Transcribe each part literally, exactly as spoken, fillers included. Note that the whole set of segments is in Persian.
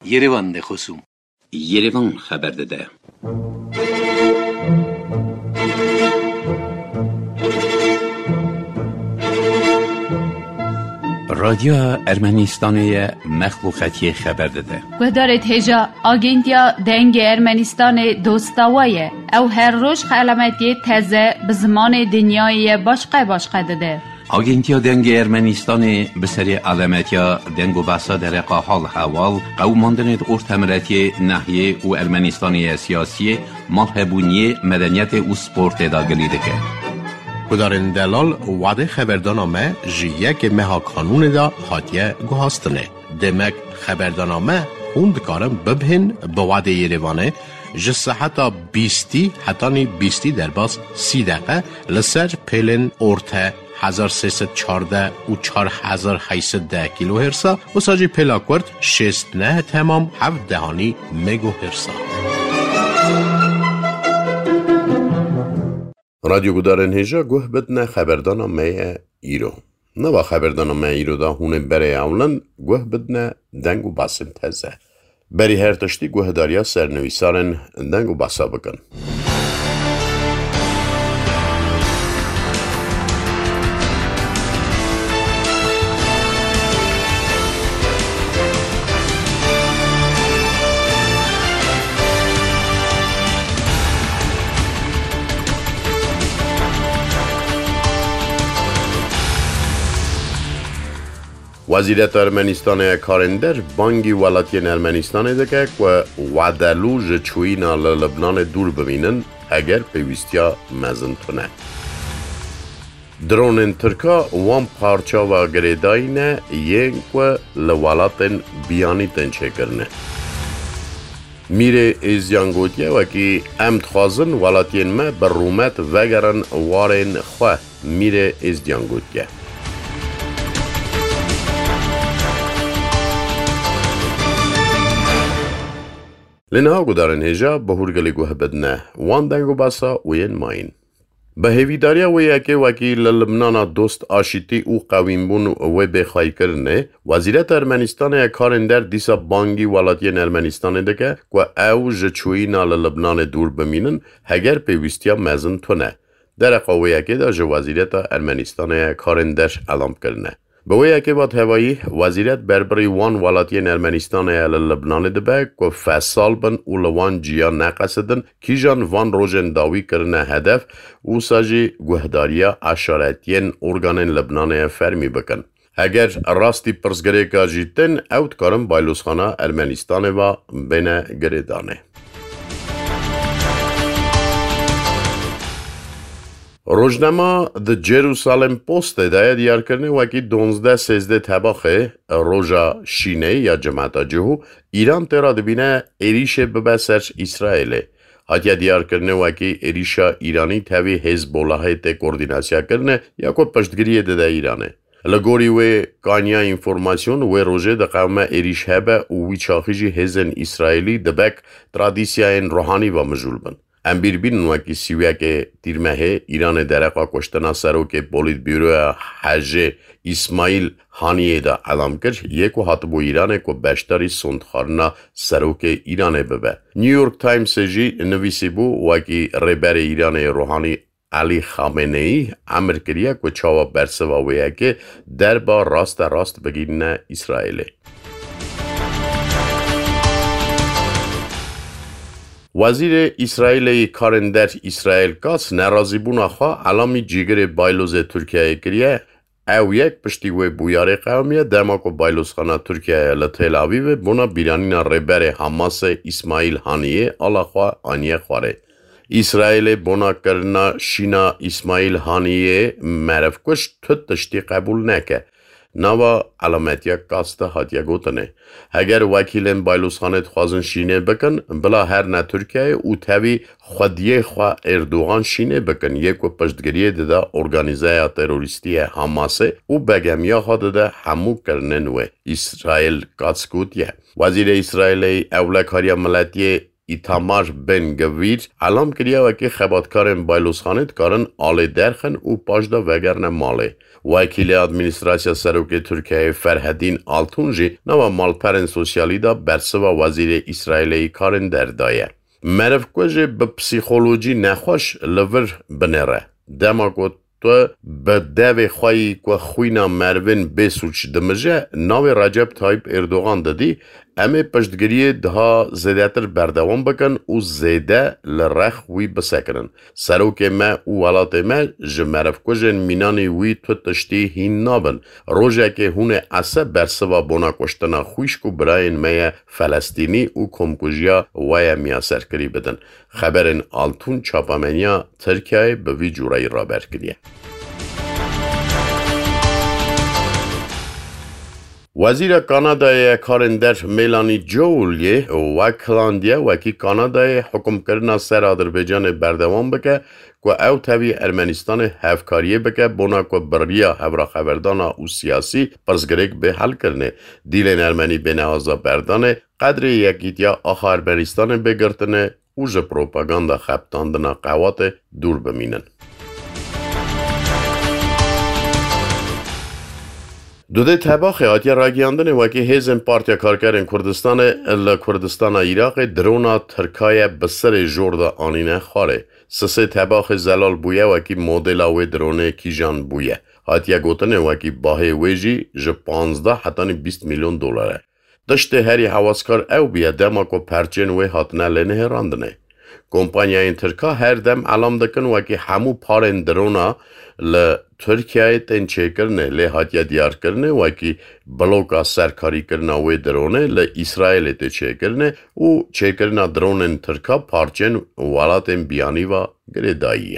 Yerevan de خصوم Yerevan خبر داده. رادیو ارمنستان مخلوقاتی خبر داده. گذارت هجا آگنتیا دنگ ارمنستان دوستاویه او هر روز علامتی تازه به زمان دنیای باشقه باشقه داده. آگنتیا دنگ ارمنستان به سری علامتیا دنگ و بسا در قاحال حوال قوماندن ارتمرتی نحیه و ارمنستانی سیاسی مالهبونی مدنیت و سپورت داگلی دکه. کدارن دلال وعده خبردانامه جیه که مها کانون دا حاتیه گوهاستنه. دمک خبردانامه خوند کارم ببهن به وعده یریوانه جسه حتی بیستی حتی نی بیستی در باز سی دقیقه لسر پیلن ارته هزار سیصد چارده و چار هزار هیصد ده کیلو هرسا و ساجی پیلا کرد شست نه تمام هفت دهانی مگو هرسا. رادیو گودارن هجا گوه بدنه خبردانامه ایرو. نوا خبردانامه ایرو دا هونه بره اولن گوه بدنه دنگ و باسن تزه. بری هر تشتی گوه داریا سرنویسارن دنگ و باسا بکن. وزیرت ارمنستان کارندر بانگی ولایت ارمنستان دکه و وعدلو جچوینا لبنان دور ببینن اگر پیوستیا مزن تونه. درون ترکا وان پارچا و گریداینه یک و لولاتن بیانی تنچه کرنه. میره ازیانگوتیه وکی امت خوازن ولایتین ما بر رومت وگرن وارن خواه میره ازیانگوتیه. لنها گدارن هجا بهورگلی گوه بدنه وان دنگو باسا وین ماین. به هیویداریا وی اکی وکی للبنانا دوست آشیتی او قویم بون و بخوای کرنه وزیرت ارمنستان کارندر دیسا بانگی ولایت ارمنستان دکه و او جچوینا للبنان دور بمینن هگر پیوستیا مزن تونه. در قوی اکی دا جو وزیرت ارمنستان کارندر علام کرنه. به وی اکی باد هوایی وزیرت بربری وان ولایت ارمنستان لبنان دبه که فصال بن و لوان جیا نقصدن کی جان وان روژن داوی کرنه هدف و ساجی گهداریا اشارتین ارگانن لبنان فرمی بکن. اگر راستی پرسگره که جیتن اوت کارم بایلوسخانه ارمنستان و بین گریدانه. روزنامه د جروسالم پست داید دیار کرنه وکی دونزده سیزده طباخه روژا شینه یا جماعت جهو ایران ترا دبینه ایریش ببسرش اسرائیل. حتی دیار کرنه وکی ایریشا ایرانی تاوی حزبالله ته کوردیناسیا کرنه یا کو پشتگیری ده ایرانه. لگوری و کانیا انفورماسیون و روژه ده قومه ایریش هبه و وی چاخیجی حزن اسرائیلی دبک ترادیسیاین روحانی و مجول بند. ام بیر بین وکی سیویا که تیرمه ایران درقا کشتنا سرو که پولیت بیرو حج اسماعیل هانیه دا علام کرد یک و حتبو ایرانه که بشتری سندخارنا سرو که ایرانه ببه. نیویورک تایمز جی نویسی بو وکی ربر ایران روحانی علی خامنه ای امر کریه که چاوا برسوا ویه که در با راست راست بگیرنه اسرائیل. وزیر اسرائیل کارندر اسرائیل کاس نرازی بونا خواه علامی جیگر بایلوز ترکیه کریه او یک پشتی و بویار قومیه دماکو بایلوز خانه ترکیه لطیل آویوه بونا بیرانین ربر حماس اسماعیل هانیه آلا خواه آنیه خواره. اسرائیل بونا کرنا شینا اسماعیل هانیه معرف کش تد تشتی قبول نکه. نوا علامتیا کاسته هاتیا گوتنه. اگر وکیلن بایلوسخانت خوازن شینه بکن بلا هر نه ترکیه او تاوی خودیه خواه اردوغان شینه بکن یک و پشتگریه ده ارگانیزه تروریستی حماسه او بگمیا خواده ده همو کرنن و اسرائیل کاتسکوتیه. وزیر اسرائیل اولکاریا ملتی ایتامار بن گویر علام کریا و که خباتکارن بایلوسخانه کارن آل درخن و پاشدا وگرن ماله. وکیل ادمنستراسیا سروک ترکیه فرهدین آلتونجی نوا مالپرن سوسیالی دا برسوا وزیر اسرائیلی کارن در دایه. مرف کجه به پسیخولوژی نخوش لور بنره. دماغو تو به دو خواهی که خوینا مروین بسوچ دمجه ناو رجب طایب اردوغان دادی امی پشتگیری ده زیدتر بردوان بکن و زیده لرخ وی بسکرن. سروک ما و ولات ما جمرف کجن مینانی وی تو تشتی هین نابن. روژه که هونه اصه برسوا بونا کشتنا خویشکو براین ما فلسطینی و کمکوژیا وی میاسر کری بدن. خبرن آلتون چاپامنیا ترکیه به وی جورای را برکریه. وزیر کانادای کارندر میلانی جولیه و کلاندیه وکی کانادای حکم کرنا سر آذربایجان بردوام بکه که او تاوی ارمنستان هفکاریه بکه بونا که بریا هورا خبردانا و سیاسی پرزگریک به حل کرنه. دیلین ارمنی به نهازا بردانه قدر یکیتیا آخا ارمنستان بگرتنه و جه پروپاگاندا خبتاندنا قوات دور بمینن. دوده تباخ آتیا راگیاندن وکی هیزن پارتیا کارکرین کردستان ال کردستان عراق درونا ترکای بسر جوردا آنینه خاره. سسه تباخ زلال بویه وکی مدل و درونه کیجان بویه. آتیا گوتنه وکی باهی ویجی جه پانزده حتانی بیست میلیون دلاره. دشته هری حواسکار او بیه دما کو پرچین وی حتنه لنه راندنه. کمپانیا این ترکا هر دم علام دکن وکی همو پارن درونا ل ترکیه تن چه کرنه لی هاتیا دیار کرنه وکی بلوکا سرکاری کرنه وی درونه ل اسرائیل تی چه کرنه و چه کرنه درونن ترکا پارچن والاتن بیانی و گرداییه.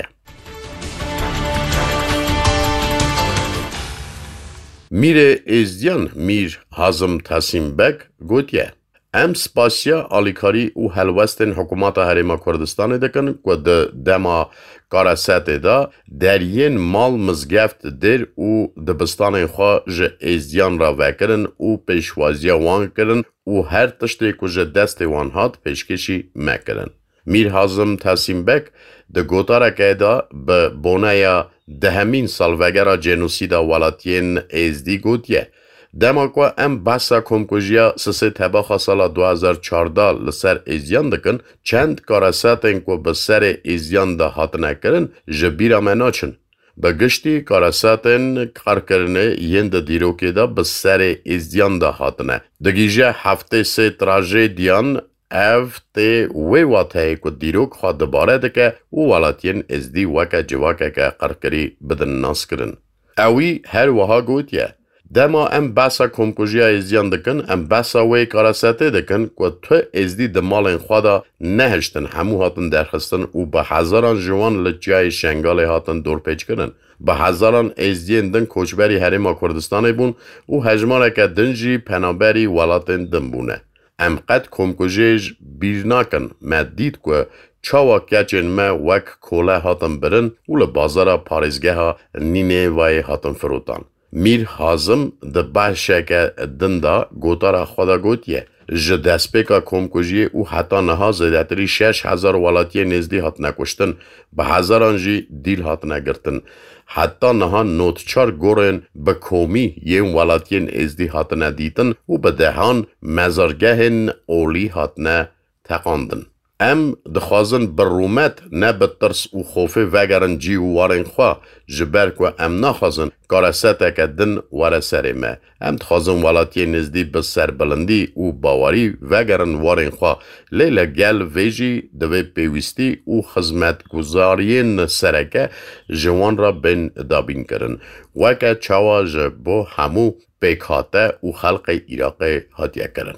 میر ازدیان میر حازم تاسیم بک گوتیه ام سپاسیا آلیکاری و هلوستن حکومت هرما کردستان دکن که ده دما کارست دا در ین مال مزگفت در و دبستان خواه جه ازدیان را وکرن و پیشوازیا وان کرن و هر تشتی که جه دست وان هات پیشکشی مکرن. میر حازم تاسیم بک ده گوتارا که دا به بونه دهمین سالوگرا جنوسیدا ولاتین ازدی گوتیه. دما که ام بحثا کمکوژیا سسه تباخا سالا دو هزار و چهارده لسر ازیان دکن چند کاراساتن که بسر ازیان ده هاتنه کرن جبیرا مناچن. بگشتی کاراساتن کار کرنه یند دیروکی ده بسر ازیان ده هاتنه. دگیجه هفته سه تراجه دیان اف تی وی واته که دیروک خواه دباره دکه و ولاتین ازدی وکا جواکه که قرکری بدن ناس کرن. اوی هر وها گوتیه. دما ام باسا کمکوژیا ازیان دکن ام باسا وی کاراساته دکن که تو ازدی دمالین خوادا نهشتن همو هاتن درخستن و به هزاران جوان لجای شنگال هاتن دور پیچ کنن. به هزاران ازدین دن کوچبری هرما کردستان بون و هجمانه که دنجی پنابری ولاتن دن بونه. ام قد کمکوژیج بیر ناکن مدید که چاوا کچن ما وک کوله هاتن برن و لبازارا پارزگه ها نینه وی هاتن فروتان. میر حازم ده بحشک دندا گوتارا خدا گوتیه. جه دسپیکا کمکوژی او حتی نها زیدتری شش هزار ولاتیه نزدی هات نکشتن به هزاران جی دیل هات نگرتن. حتی نها نوتچار گورن به کومی یه ولاتیه نزدی هات ندیتن و به دهان مزارگهن اولی هات نتقاندن. ام دخوازن برومت نه به ترس و خوفه وگرن جی و وارن خواه جبر که ام نخوازن کارسته که دن واره سر ما ام دخوازن ولاتی نزدی به سر بلندی و باوری وگرن وارن خواه لیل گل ویجی دوی پیوستی و خزمت گزارین سرکه جوان را بین دابین کرن وکه چاوا جبو همو پیکاته و خلق عراق هاتیه کرن.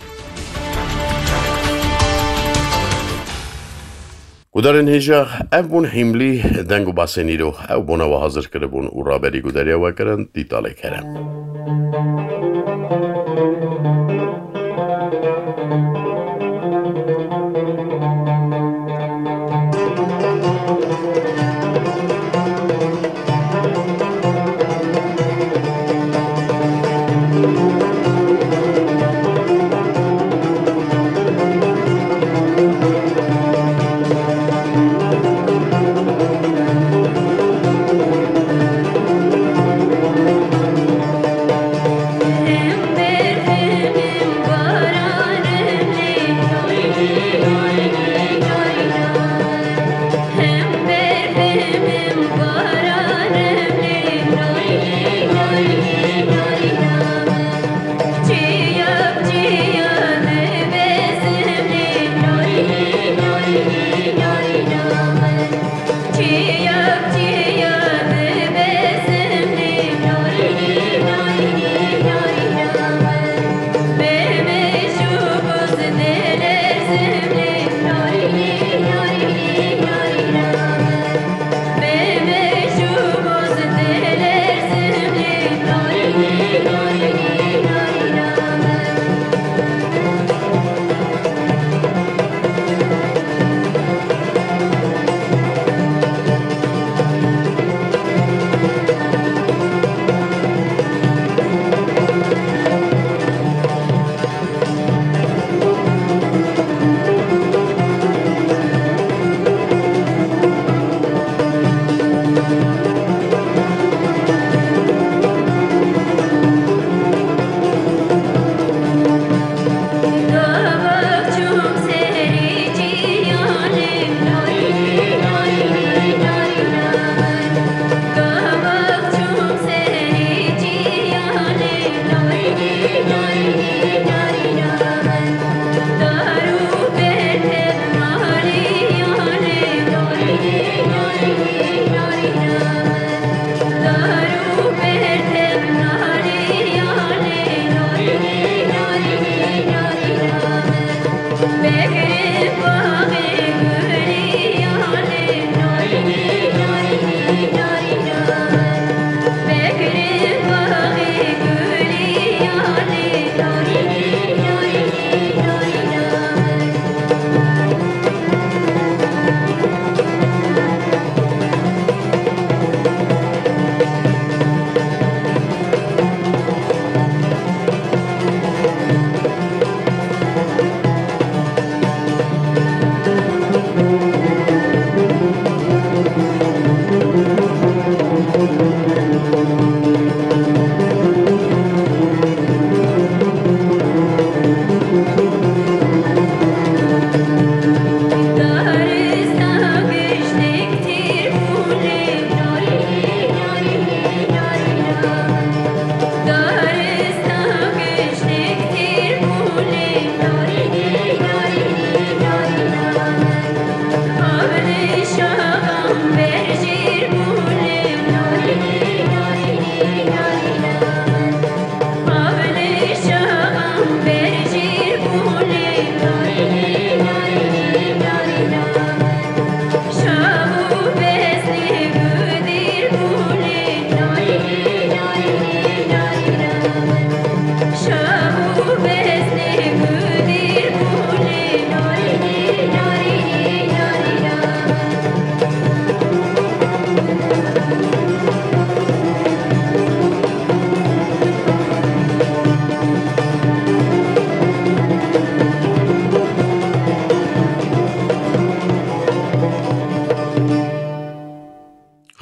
گودارن هیجا او بون حملی دنگو باسنی رو او بونا و حاضر کرده بون او را بری گوداریا و کرن دیتاله کرن.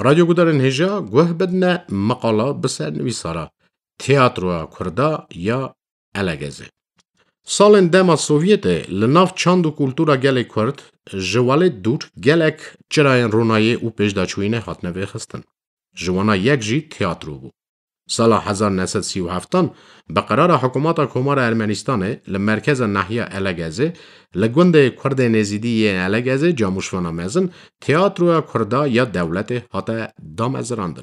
رادیو گودارن هجا گوه بدنه مقاله بسر نویسارا تیاترو کردا یا الگزه. سالن دما سوویت لناف چاند و کلتورا گل کرد جواله دور گلک چراین رونایی و پیشداچوینه هاتنه ویخستن. جوانا یک جی تیاترو بو. سال هزار و نهصد و سی و هفت به قرار حکومت کمار ارمنستانه لمرکز ناحیه الگزه لگوند کرد نزیدی الگزه جاموشوانا مزن تیاترو کردا یا دولت هاته دامزراندن.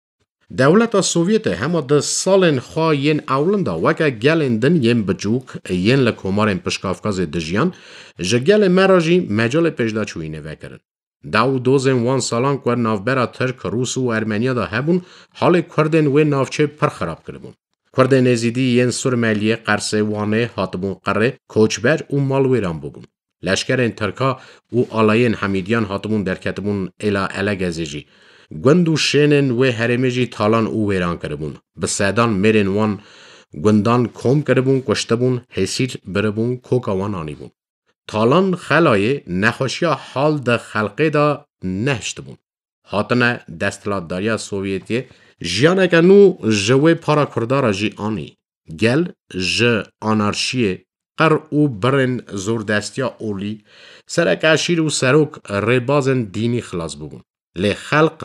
دولت سوویت همه ده سالن خواه ین اولنده وکه گلندن ین بجوک ین لکومارن پشکافکاز دجیان جه گل مراجی مجال پیشداچوینه وکرن. داو دوزن وان سالان که نافبرا ترک روس و ارمنیا دا هبون حال کردن و نافچه پر خراب کربون. کردن نزیدی ین سرمالیه قرصه وانه هاتبون قره کوچبر و مالویران ببون. لشکرین ترکا و آلاین حمیدیان هاتبون درکتبون الا الگزیجی. گوند و شینن و هرمجی تالان او ویران کربون. بسیدان میرن وان گوندان کم کربون کشتبون حسیر بربون کوکاوان آنیبون. تالان خلای نخوشیا حال ده خلقه دا نهشت بون. هاتنه دستلاتداریا سوویتی جیانه که نو جوه پارا کردارا جی آنی. گل ج آنارشیه قر او برن زوردستیا اولی سرک عشیر و سروک ریبازن دینی خلاص بون. لی خلق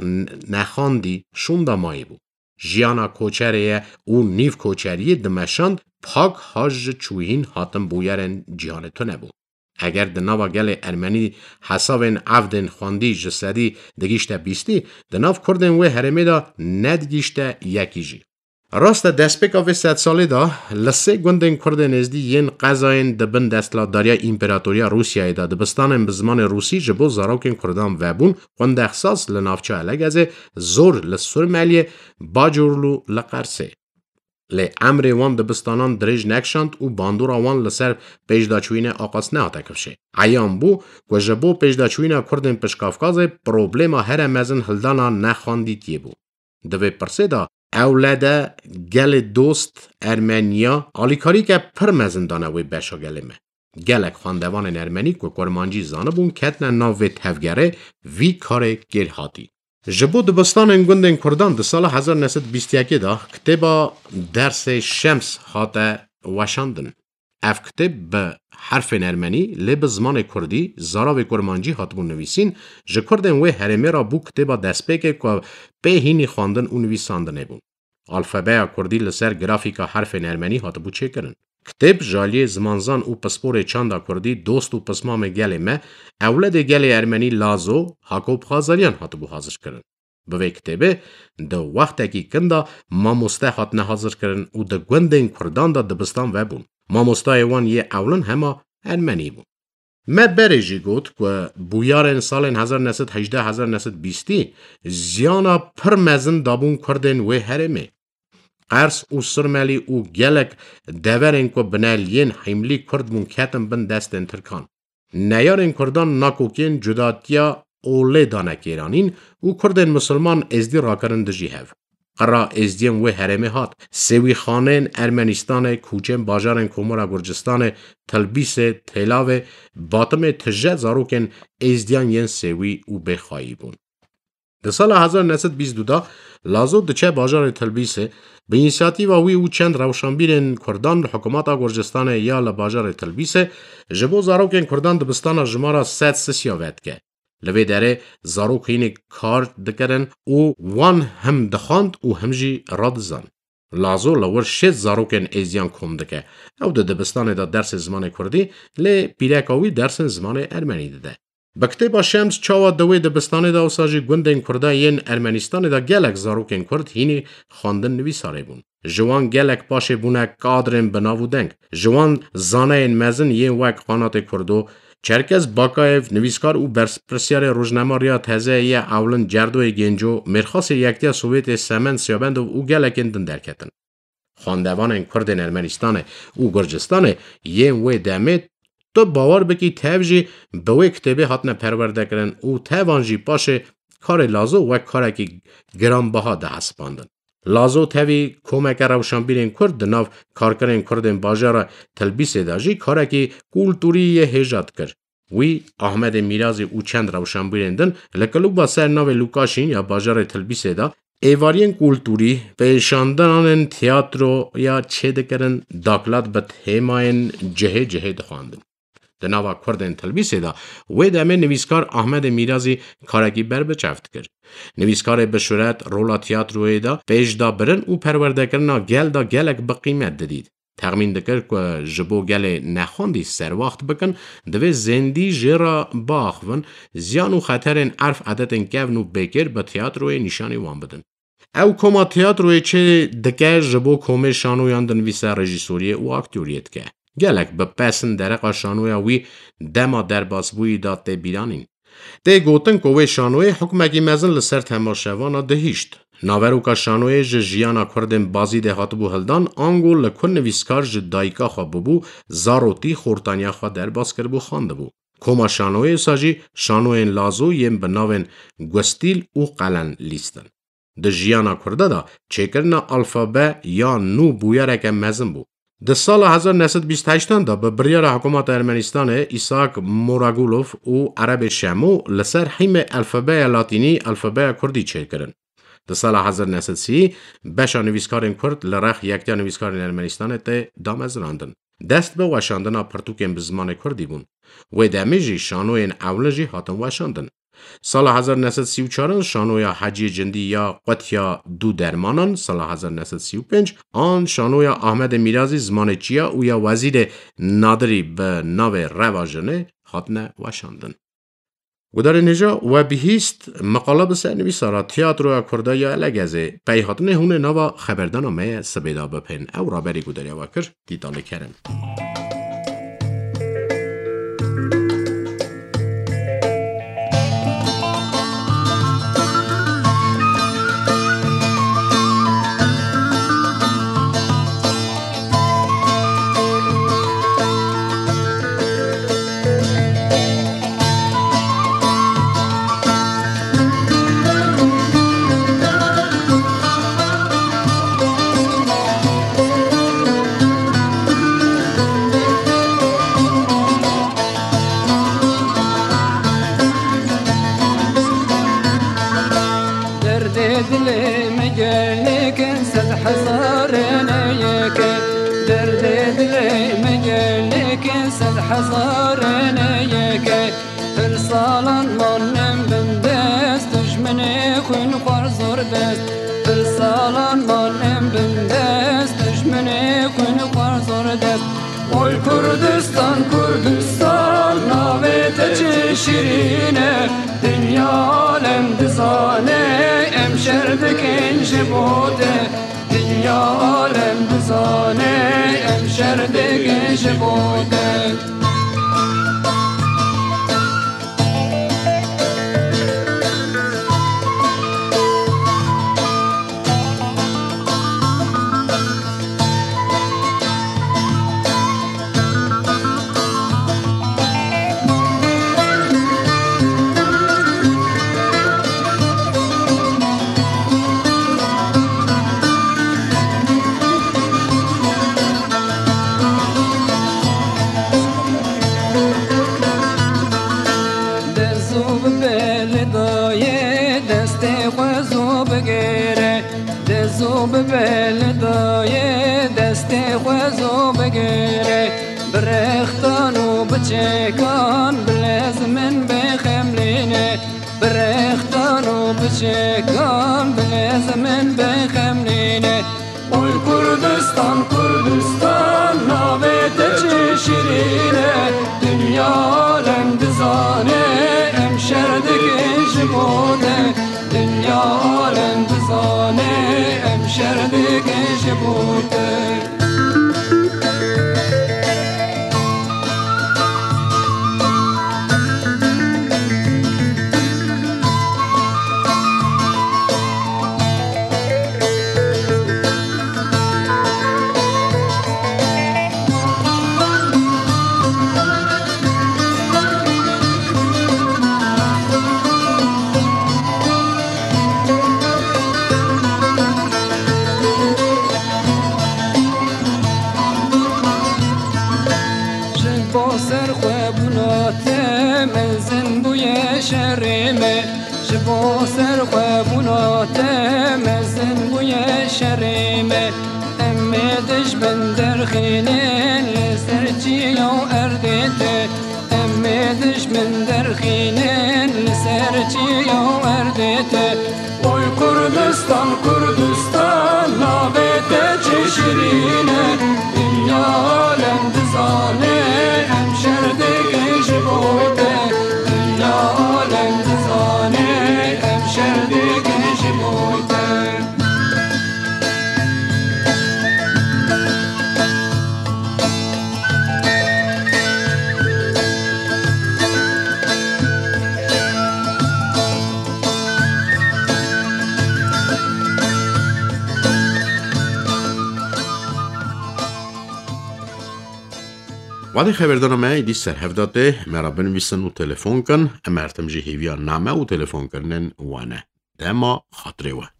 نخاندی شوندا مایی بو. جیانا کوچریه او نیف کوچریه دمشاند پاک حاج چوهین حاتم بویرن جیانتو نبو. اگر دناوا گل ارمنی حسابن عفدن خواندی جسدی دگیشتا بیستی دناف کردن و هرمی دا ندگیشتا یکی جی. راست دستپیکا و ست سالی دا لسه گوندن کردن ازدی ین قضاین دبن دستلاتداریا امپراتوریا روسیای دا دبستانن بزمان روسی جبو زاروکن کردان وبون خوند اخصاص لنافچه الگزه زور لسرمالیه باجورلو لقرسه. لی امر وان دبستانان درج نکشند و باندورا وان لسر پیشداچوینه آقاس نه کفشه. عیان بو که جبو پیشداچوینه کردن پشکافکازه پروبلیما هر مزن هلدانا نخواندی تیه بو. دوی پرسه دا اولاده گل دوست ارمنیا آلیکاری که پر مزن دانه وی بشا گلمه. گلک خواندوان ارمنی که کرمانجی زانه بون کتن ناوی تفگره وی کار گیر هاتی. جبو دبستان گوندن کردان ده سال هزار و نهصد و بیست و یک دا کتبا درس شمس هاته وشاندن. اف کتب به حرف ارمنی لی به زمان کردی زاراو کرمانجی هاتبون نویسین جه کردن و هرمه را بو کتبا دستپیکه که به هینی خواندن و نویساندنه بون. الفبای کردی لسر گرافیکا حرف ارمنی هاتبو چه کرن. کتب جالی زمانزان و پسپور چاندا کردی دوست و پسمام گل ما اولاد گل ارمنی لازو حاکوب خازالیان هاتبو حاضر کرن. به کتبه ده وقت کی کندا ما مستحات نه حاضر کرن و ده گوندن کردان دا دبستان و بون. ما مستایوان یه اولن همه ارمنی بون. ما برجی گوت که بویارن سال هزار و نهصد و هجده هزار و نهصد و بیست زیانا پر مزن دابون کردن و هرمه. قرص و سرمالی و گلک دورن که بنالین حملی کرد بون کتن بن دستن ترکان. نیارن کردان ناکوکین جداتیا اوله دانک ایرانین و کردن مسلمان ازدی را کرن دجی هف. قرا ازدیم و هرمه هات سوی خانن ارمنستان کوچن باجارن کومورا گرجستان تلبیس تلاوه باطم تجه زاروکن ازدیان ین سوی و بخایی بون. در سال هزار و نهصد و بیست و دو لازو دچه باجار تلبیسه به اینسیاتیو وی و چند روشنبیرن کردان حکومت گرجستان یا لباجار تلبیسه جبو زاروکن کردان دبستان جمارا ست سسیا وید که. لوی داره زاروکین کار دکرن و وان هم دخاند و همجی راد زن. لازو لور شد زاروکن ایزیان کم دکه او ده دبستان دا درس زمان کردی لی پیرکاوی درس زمان ارمنی ده. بکتبا شمس چاوا دوی دبستان دا وساجی گوندن کرده ین ارمنستان دا گلک زاروکن کرد هینی خواندن نویساره بون. جوان گلک پاشه بونه کادرن بناو دنگ. جوان زانه این مزن ین وک قانات کردو چرکز باکایف نویسکار او برسپرسیار روزنامه تازه یه اولن جردوی گنجو مرخاص یکتیا سوویت سمن سیابند او گلکندن درکتن. خواندوان کردن ارمنستان او گرجستان یه و دمت تو باور بکی تفجی به وی کتبه هاتنه پرورده کرن او تفانجی پاشه کار لازو و کارکی گرانبها ده هسپاندن. لازو تاوی کمک روشنبیرین کرد ناو کارکرین کردن باجارا تلبیس داجی کارکی کولتوری هجات کرد وی احمد میرازی او چند روشنبیرندن لکلوبا سر ناو لوکاشین یا بازار تلبیسه دا ایوارین کولتوری پیشاندنان تیاترو یا چه دکرن داکلات به تیماین جهه جهه دخواندن. دناوا کردن تلبیسه دا وی دمه نویسکار احمد میرازی کارگی بر بچفت کرد. نویسکار بشورت رولا تیاتروی دا پیش دا برن او پرورده کرنا گل دا گلک بقیمت دادید. تخمین دکر که جبو گل نخوندی سر وقت بکن دوی زندی جرا باخون زیان و خطرین عرف عدتن کون و بکر به تیاتروی نشانی وان بدن. او کما تیاتروی چه دکر جبو کومه شانویان دنویسه رژیسوری و اکتوریت که. گلک به پسن درقا شانویا وی دما در باسبوی داد ده بیرانین. ده گوتن که وی شانوی حکمگی مزن لسر تماشوانا دهیشت. ناوروکا شانوی جیانا کردن بازی ده هاتبو هلدان آنگو لکن نویسکار جدایکا خواب ببو زاروتی خورتانیا خواه در باز کربو خانده بو. کما شانوی ساجی شانوین لازو یم بناوین گوستیل و قلن لیستن. ده جیانا کرده دا چکرنا الفابه یا نو بویرک مزن بو. در سال هزار و نهصد و بیست و هشت دا به بریار حکومت ارمنستان ایساک موراگولوف و عرب شامو لسر حیم الفبای لاتینی الفبای کردی چه کرن. در سال هزار و نهصد و سی بشا نویسکارین کرد لرخ یکتیا نویسکارین ارمنستان ته دامز راندن. دست به وشاندن پرتوکین به زمان کردی بون. و دمیجی شانوین اولجی هاتن وشاندن. سال هزار و نهصد و سی و چهار شانویا حجی جندی یا قطیا دو درمانان سال هزار و نهصد و سی و پنج آن شانویا احمد میرازی زمان چیا او یا وزیر نادری به ناو رواجنه خاتنه وشاندن. گدار نجا و بهیست مقاله بسر نویسارا تیاترو کرده یا لگزه پی خاتنه هونه نوا خبردان همه سبیدا بپن او را بری گداری وکر دیتاله کرن. Oy Kurdistan Kurdistan navete çeşirine dünya alem dizane emşerdekin jibode dünya alem dizane emşerdekin jibode بلدای دست خوزو بگیره برختانو بچکان بلزمن بخملینه برختانو بچکان بلزمن بخملینه oy Kurdistan Kurdistan navete çeşirine dünya alem dizane emşerdekin jibode dünya alem dizane emşerdekin jibode جبو سر خوابونات مزن بوی شریمه امدش بندر خینه لسرچی و اردیته امدش بندر خینه لسرچی و اردیته اوی کردستان کردستان نابته چه شیرینه دنیا عالم دزانه هم شردگش بویته دنیا عالم دزانه هم شردگش بویته وادي خبردان ما ایدی سر هفداده مرا بنویسن و تلفن کن امرتم جهیویان نامه و تلفن کرنن وانه دما خاطره و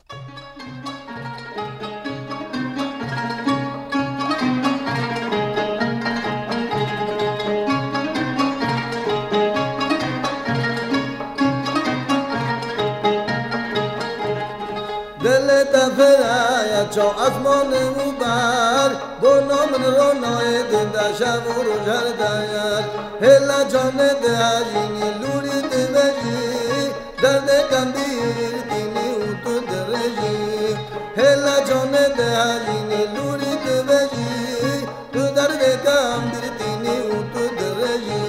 دل تفرای چو آسمان و بر بنام رونای دنده شب و روز هر دایر هلا جان دهجینی لوری دمجی درد کندیر دینی و تو درجی هلا جان دهجینی لوری دمجی تو درد کندیر دینی و تو درجی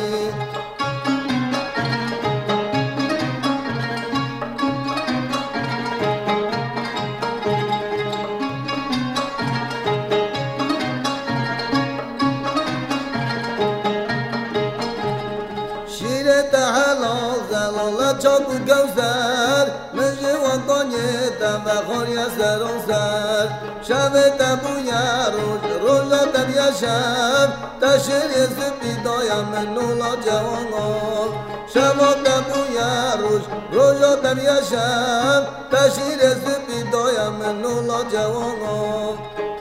چاپ گوزر مجه و قانیه تم و خانیه سر و سر شب تبویا روز روزا تبیا شب تشریه سپیدایم نولا جوانان شب تبویا روز روزا تبیا شب تشریه سپیدایم نولا جوانان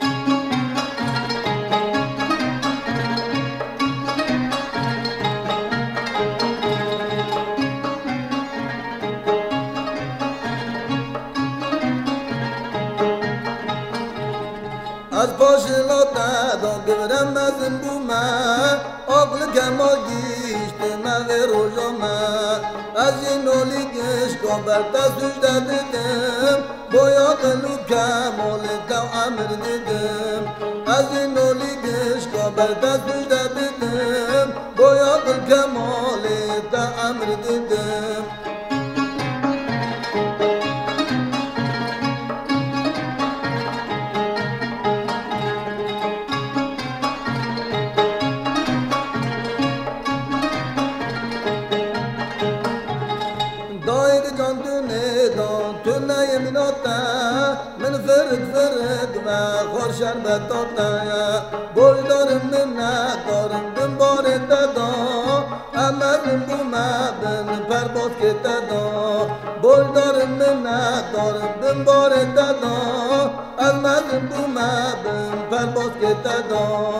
از باش لاتا دان گبرم مزن بوما آقل کمال گیشت من روزا من از این اولی گشت کابر تسوش دادم بایا قلو کمال تو عمر دیدم از این اولی گشت کابر تسوش دادم بایا قل کمال تو عمر دیدم من فرد فرد و خورشن بطاطایا بول دارم من ندارم بن بار دادا امرم بوما بن پرباز که دادا بول دارم من ندارم بن بار دادا امرم بوما بن پرباز که دادا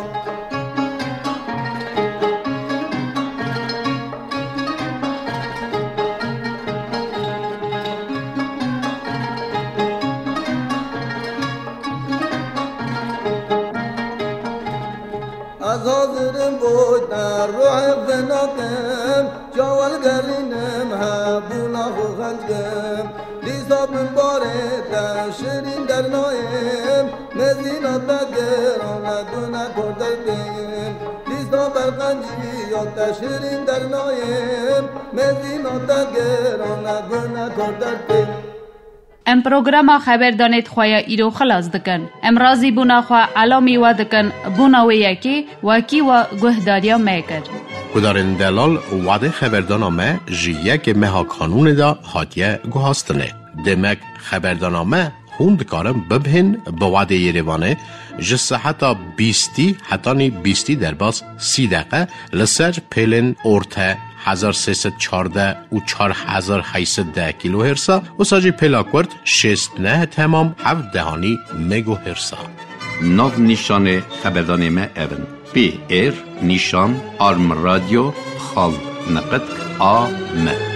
حاضرم بود در روح بناکم جوال گرینم هبونا خو خلقم لیسا من باره تا شیرین در نایم مزینا تا گرانه دونه کردردیم لیسا برقنجی یا تا شیرین در نایم مزینا تا گرانه دونه کردردیم ام پروگرام خبر دانید خواه ایرو خلاص دکن. ام رازی بونا خواه علامی و دکن بونا و یکی وکی و گهداریا میکر. کدارن دلال وعده خبردانامه جیه که مها کانون دا حادیه گوهاستنه. دمک خبردانامه خوند کارم ببهن به وعده یریوانه جسه حتی بیستی حتی نی بیستی در باز سی دقیقه لسر پیلن ارته هزار سیصد چارده و چار هزار هیصد ده کیلو هرسا و ساجی پلاکورد شست نه تمام هفت دهانی مگو هرسا. ناو نیشان خبردانمه اون پی ایر نیشان آرم رادیو خال نقد آ م